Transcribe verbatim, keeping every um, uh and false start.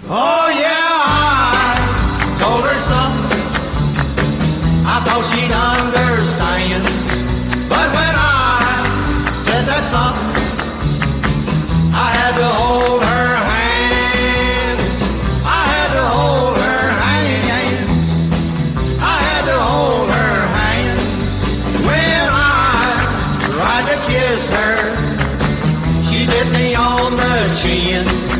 Oh yeah, I told her something I thought she'd understand. But when I said that something, I had to hold her hands. I had to hold her hands. I had to hold her hands. When I tried to kiss her, she bit me on the chin.